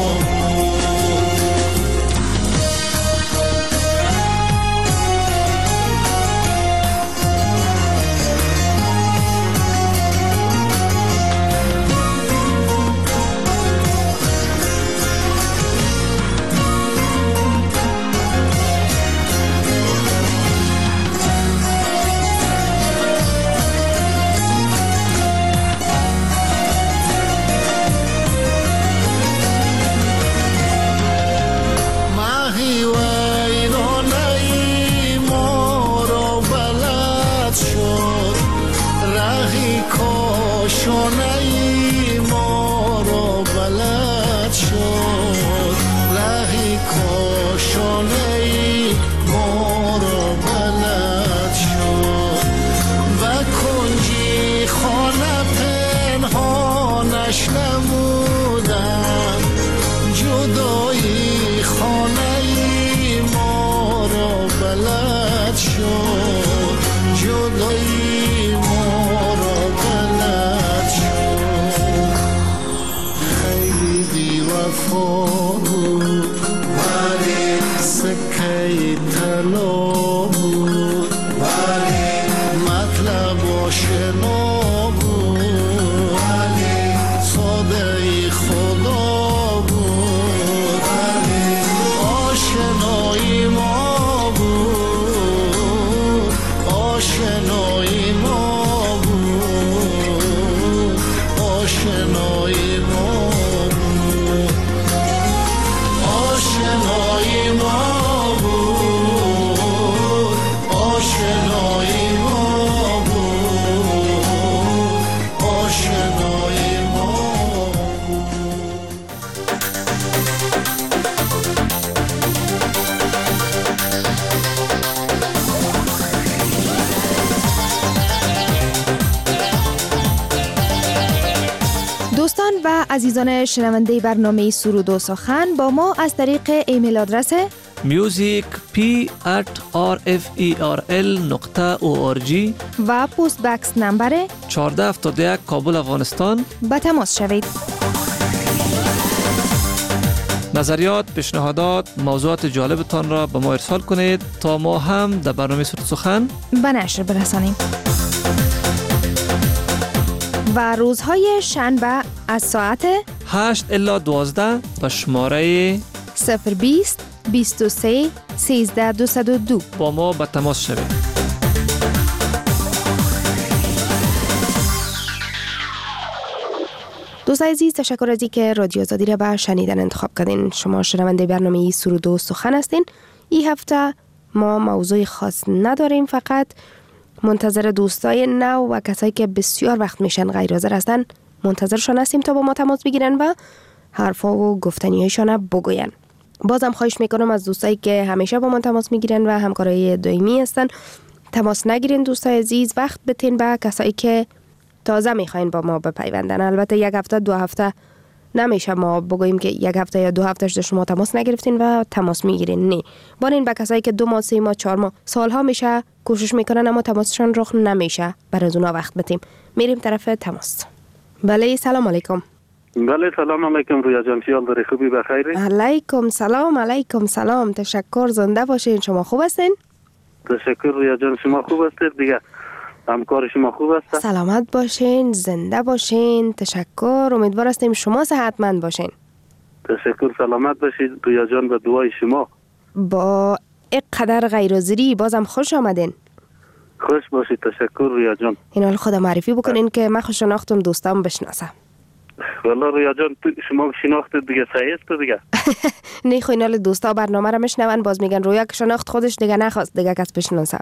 Speaker 11: دوستان و عزیزان شنونده برنامه سرود و سخن با ما از طریق ایمیل آدرس
Speaker 17: music@rferl.org
Speaker 11: و پست بکس نمبر
Speaker 17: 1471 کابل افغانستان
Speaker 11: به تماس شوید.
Speaker 17: نظریات، پیشنهادات، موضوعات جالبتان را به ما ارسال کنید تا ما هم در برنامه سرود سخن
Speaker 11: به نشر برسانیم. و روزهای شنبه از ساعت
Speaker 17: 8 الی 12 به شماره
Speaker 11: 020 23 13 202
Speaker 17: با ما به تماس شوید.
Speaker 11: دوست عزیز، تشکر از اینکه رادیو آزادی را به شنیدن انتخاب کردین. شما شنونده برنامه سرود و سخن هستین. این هفته ما موضوع خاص نداریم، فقط منتظر دوستای نو و کسایی که بسیار وقت میشن غیر حاضر هستن منتظرشان هستیم تا با ما تماس بگیرن و حرفا و گفتنیایشان بگوین. بازم خواهش میکنم از دوستایی که همیشه با ما تماس میگیرن و همکارای دائمی هستن تماس نگیرین. دوستای عزیز، وقت بتین به کسایی که تازه میخواین با ما بپیوندن. البته یک هفته 2 هفته نمیشه ما بگوییم که یک هفته یا 2 هفته شده شما تماس نگرفتین و تماس میگیرین. نه، بارین به کسایی که 2 ماه 3 ماه 4 ماه سالها میشه کوشش میکنن اما تماسشان رخ نمیشه، برای اونا وقت بتیم. میریم طرف تماس. بله، سلام علیکم.
Speaker 2: بله، سلام علیکم رویا جان، خیال داری؟ خوبی؟ بخیری؟
Speaker 11: علیکم سلام. علیکم سلام. تشکر، زنده باشین. شما خوب هستین؟
Speaker 2: تشکر رویا جان، شما خوب هستید؟ دیگه همکار شما خوب است؟
Speaker 11: سلامت باشین، زنده باشین. تشکر، امیدوار هستیم شما صحتمند باشین.
Speaker 2: تشکر، سلامت باشید رویا جان، به دعای شما.
Speaker 11: با اینقدر غیرحاضری بازم خوش آمدین.
Speaker 2: خوش باشید. تشکر رویا جان.
Speaker 11: این حال خود معرفی بکنین که من خوش شناختم دوستام بشناسم.
Speaker 2: والله رویا جان، شما شناختید دیگه، صحیح است دیگه.
Speaker 11: نه خو این حال دوستا برنامه رو میشنون باز میگن رویا که شناخت خودش دیگه نخواست دیگه کس بشناسه.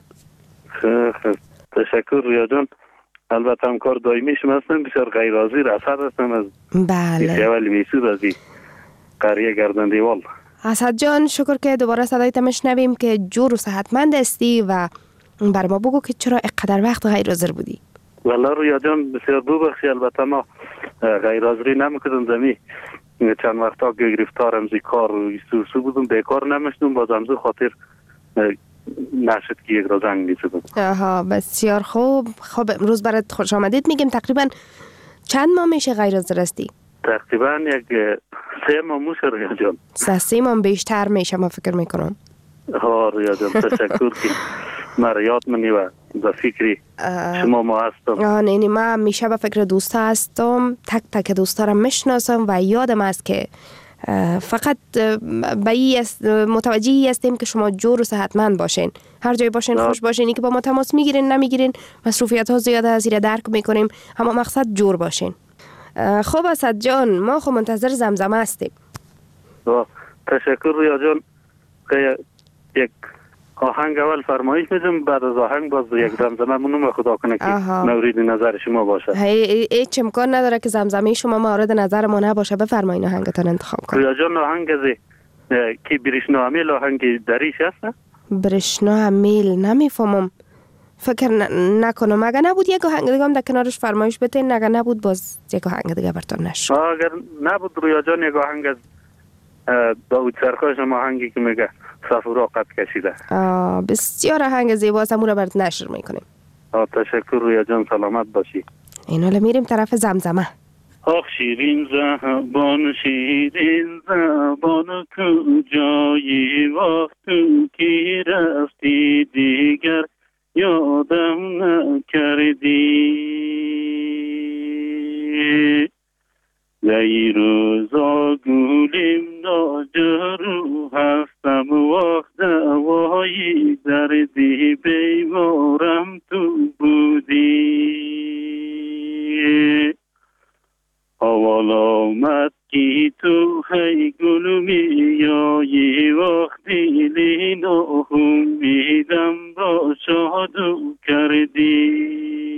Speaker 2: تشکر رویا جان. البته همکار دائمی شما هستم، بسیار غیر حاضر اسد هستم از
Speaker 11: بله
Speaker 2: اول میسود از قریه گردن دیوال.
Speaker 11: اسد جان، شکر که دوباره صدایت میشنویم که جور و صحتمند هستی و بر ما بگو که چرا اینقدر وقت غیر حاضر بودی.
Speaker 2: والله رویا جان بسیار ببخشی، البته ما غیر حاضری نمیکردم زمی چند وقتا گرفتارم زی کار و سوسو بودم، بیکار نمیشتم، باز همزو خاطر نشد که یک را زنگ میزدم.
Speaker 11: آها بسیار خوب. خب امروز برات خوش آمدید میگیم. تقریبا چند ماه میشه غیر حاضر هستی؟
Speaker 2: تقریبا یک 3 ماه میشه رویا جان.
Speaker 11: 3 ماه بیشتر میشه ما فکر میکنم.
Speaker 2: ها رویا جان تشکر که مرا یاد منی و به فکری شما ما هستم.
Speaker 11: نه من میشه به فکر دوستا هستم، تک تک دوستا را میشناسم و یادم است که فقط به متوجهی هستیم که شما جور و صحتمند باشین، هر جای باشین خوش باشین. که با ما تماس میگیرین نمیگیرین مصروفیت ها زیاده از زیر درک میکنیم، اما مقصد جور باشین. خب اسد جان ما خب منتظر زمزمه هستیم.
Speaker 2: تشکر رویا جان. یک آهنگ اول فرمایش میدم، بعد از آهنگ باز یک زمزمه منو خدا کنه که مورد نظر شما باشه.
Speaker 11: هیچ امکان نداره که زمزمه شما مورد نظر ما نباشه. بفرمایید آهنگتون انتخاب کنید.
Speaker 2: رویا جان آهنگ کی برشنا امیل آهنگ دریش هست؟
Speaker 11: برشنا امیل نمیفهمم، فکر نکنم. اگه نبود یک آهنگ دیگه هم در کنارش فرمایش بتین، اگه نبود باز یک آهنگ دیگه براتون نشد.
Speaker 2: اگر نبود رویا جان یک آهنگ از داوود سرخاش آهنگی که میگه سفورا قد کشیده.
Speaker 11: بسیار آهنگ زیباست، همون رو برات نشر میکنیم.
Speaker 2: تشکر رویا جان، سلامت باشی.
Speaker 11: این حالا میریم طرف زمزمه.
Speaker 2: آخ شیرین زبان کجایی وقت که رفتی دیگر یادم نکردی. ای روزا گولیم ناجرو هستم وقت دوایی دردی بیمارم تو بودی. اول آمد که تو هی گل میایی وقتی لین امیدم با شادو کردی.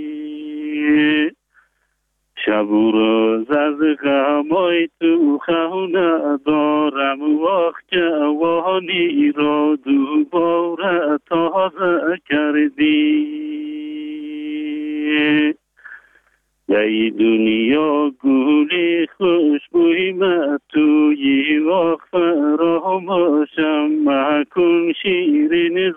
Speaker 2: شب و روز از غمای تو خونه دارم وقت جوانی را دوباره تازه کردی. ای دنیا گلی خوشبوی من توی وقت فراموشم مکن شیرین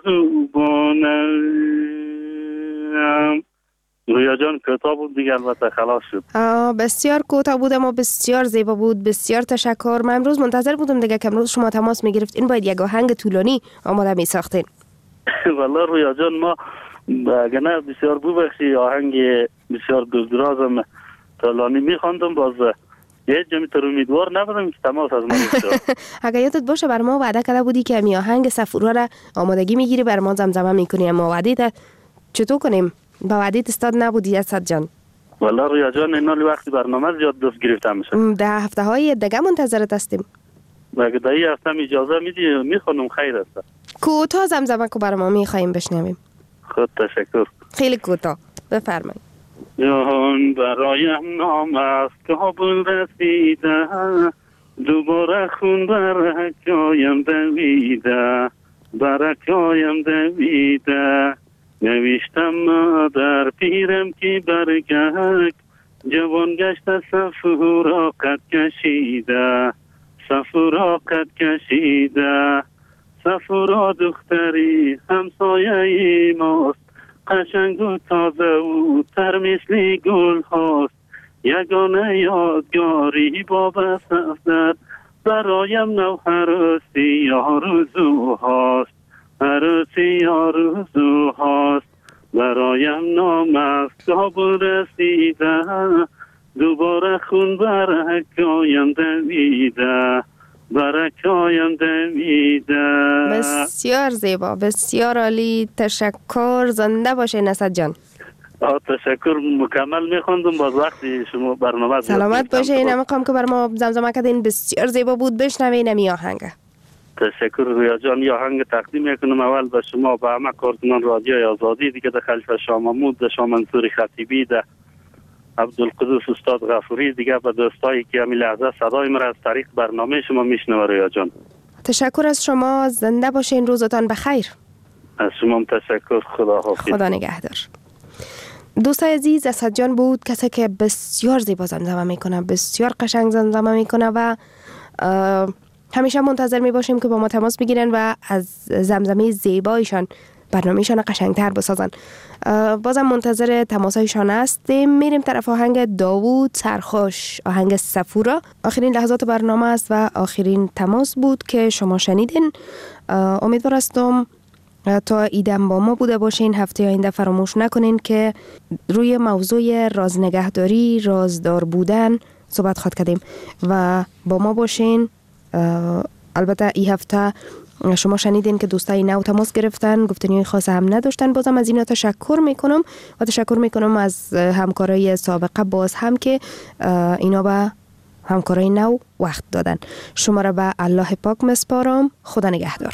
Speaker 2: زبانم. رویا جان کوتاه بود دیگه، البته خلاص شد.
Speaker 11: بسیار کوتاه بود اما بسیار زیبا بود. بسیار تشکر. من امروز منتظر بودم دیگه که امروز شما تماس میگرفت. این باید یک آهنگ طولانی آماده میساختین.
Speaker 2: والله رویا جان ما اگه نه بسیار ببخشی آهنگ بسیار دلدرازم طولانی میخواندم، باز یه جمعی تر امیدوار نبودم که تماس از ما شد.
Speaker 11: اگه یادت باشه بر ما وعده کرده بودی که می آهنگ سفورا را آمادگی میگیری بر ما زمزمه میکنی، اما وعده چطور کنیم؟ با وعده استاد نبودی اسد جان.
Speaker 2: والله رویا جان اینال وقتی برنامه زیاد دست گرفته میشه.
Speaker 11: ده هفته های دیگه منتظرت هستیم.
Speaker 2: اگه در این هفته اجازه میدی میخوانم خیر است.
Speaker 11: کوتاه زمزمه کو بر ما میخوایم بشنویم.
Speaker 2: خود تشکر.
Speaker 11: خیلی کوتاه بفرمایید.
Speaker 2: جهان برایم نام است کابل رسیده، دوباره خون برکایم دویده، برکایم دویده. نوشتم در پیرم که برگشت، جوان گشت سفورا قد کشیده، سفورا قد کشیده. سفورا دختری همسایه ماست، قشنگ و تازه و تر مثل گل هاست. یگانه یادگاری با بسفر برایم نو عروسی آرزو هاست، عروسی آرزو هاست. برایم نام است کابل رسیده، دوباره خون برکایم دویده، برکایم دویده.
Speaker 11: بسیار زیبا، بسیار عالی. تشکر. زنده باشه اسد جان.
Speaker 2: تشکر. مکمل میخوندم باز وقتی شما برنامه
Speaker 11: سلامت باشه. این مقام که بر ما زمزمه کردین بسیار زیبا بود. بشنوین این آهنگ.
Speaker 2: تشکر رویا جان. یا آهنگ تقدیم میکنم اول به شما، به همه کارکنان رادیوی آزادی دیگه، ده خلیفه شاه محمود، ده شاه منصور خطیبی، ده عبدالقدوس استاد غفوری، دیگه به دوستایی که همین لحظه صدای ما از طریق برنامه شما میشنوه. رویا جان
Speaker 11: تشکر از شما. زنده باشین. روزتان بخیر.
Speaker 2: از شما تشکر. خدا حافظ.
Speaker 11: خدا نگهدار. دوستای عزیز، اسد جان بود کسی که بسیار زیبا زمزمه میکنه، بسیار قشنگ زمزمه میکنه و همیشه منتظر میباشیم که با ما تماس بگیرن و از زمزمه زیبایشان برنامه‌شان قشنگتر بسازن. بازم منتظر تماسایشان هستیم. میریم طرف آهنگ داوود سرخوش، آهنگ صفورا. آخرین لحظات برنامه است و آخرین تماس بود که شما شنیدین. امیدوار هستم تا ایدم با ما بوده باشین. هفته آینده فراموش نکنین که روی موضوع راز نگهداری، رازدار بودن صحبت خواهد کردیم و با ما باشین. البته این هفته شما شنیدین که دوستای نو تماس گرفتن، گفتنی خاص هم نداشتن. بازم از اینا تشکر میکنم و تشکر میکنم از همکارای سابقه باز هم که اینا به همکارای نو وقت دادن. شما را به الله پاک مسپارم. خدا نگهدار.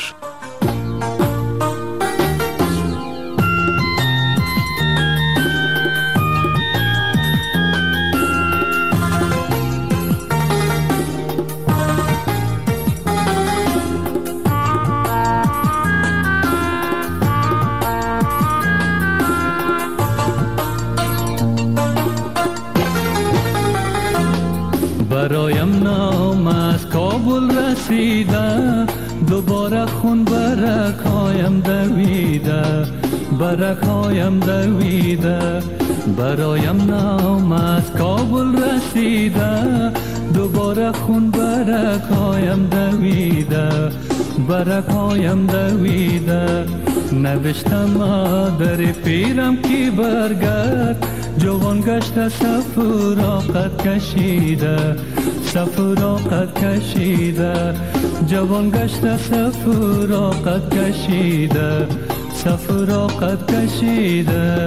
Speaker 18: برایم نام از کابل رسیده، دوباره خون برکایم دویده، برکایم دویده. برایم نام از کابل رسیده، دوباره خون برکایم دویده، برکایم دویده. نوشتم در پیرم کی برگرد، جوان گشته صفورا قد کشیده، صفورا قد کشیده. جوان گشته صفورا قد کشیده، صفورا قد کشیده.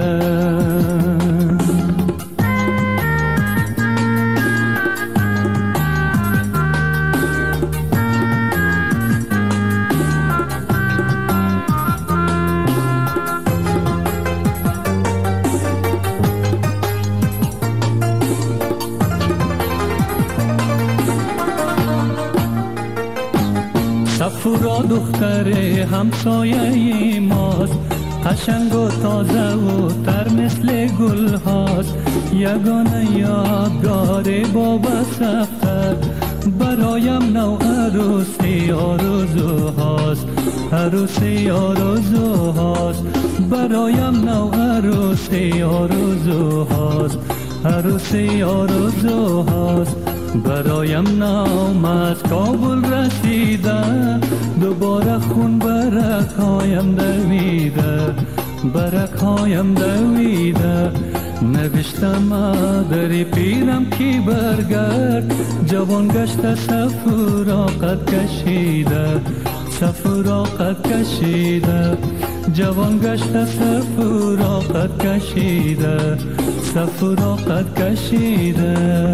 Speaker 18: صفورا دختر همسایه ماست، قشنگ و تازه و تر مثل گل هاست. یگانه یادگار بابا سفتر، برایم نو عروسی آرزو هاست، عروسی آرزو هاست. برایم نو عروسی آرزو هاست، عروسی آرزو هاست. برایم نام از کابل رسیده، دوباره خون برکایم دویده، برکایم دویده. نوشتم در پیرم کی برگرد، جوان گشته صفورا قد کشیده، صفورا قد کشیده. جوان گشته صفورا قد کشیده، صفورا قد کشیده.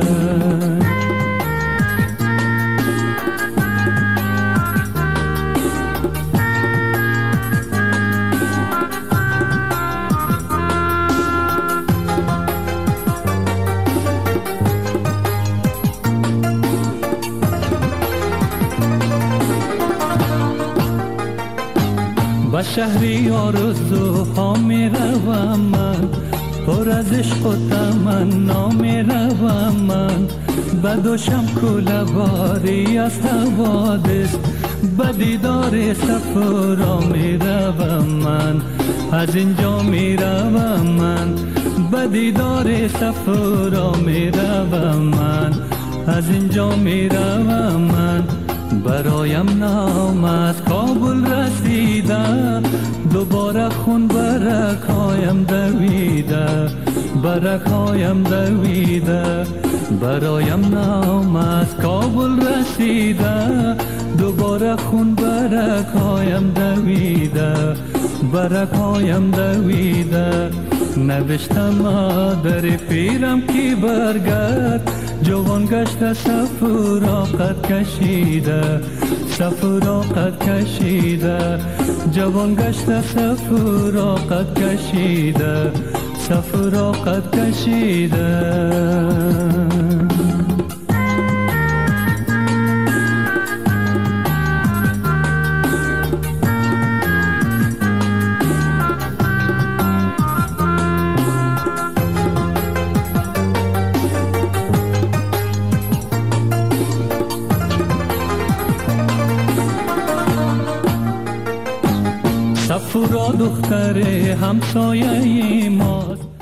Speaker 18: به شهری آرزوها می روم من، پر از عشق و تمنا می روم من. به دوشم کوله باری از حوادث، به دیدار صفورا می روم من، از اینجا می روم من. به دیدار صفورا می روم من، از اینجا می روم من. برایم نام از کابل رسیده، دوباره خون برکایم دویده، برکایم دویده. برایم نام از کابل رسیده، دوباره خون برکایم دویده، برکایم دویده. نوشتم در پیرم کی برگرد، جوان گشته صفورا قد کشیده، صفورا قد کشیده. جوان گشته صفورا قد کشیده، صفورا قد کشیده. دختر همسایه ماست.